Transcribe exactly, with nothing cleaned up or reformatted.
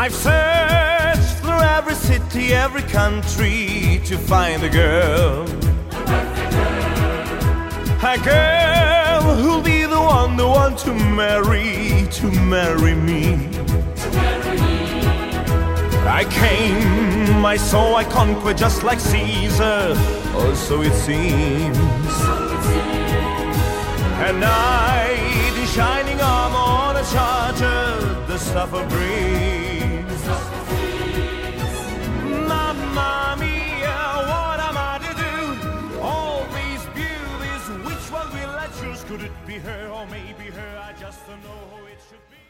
I've searched through every city, every country to find a girl, a girl who'll be the one, the one to marry, to marry me. I came, I saw, I conquered just like Caesar, or so it seems. A knight in shining armor on a charger, the stuff of breeze. Mamma mia, what am I to do? All these beauties, which one will I choose? Could it be her or maybe her? I just don't know who it should be.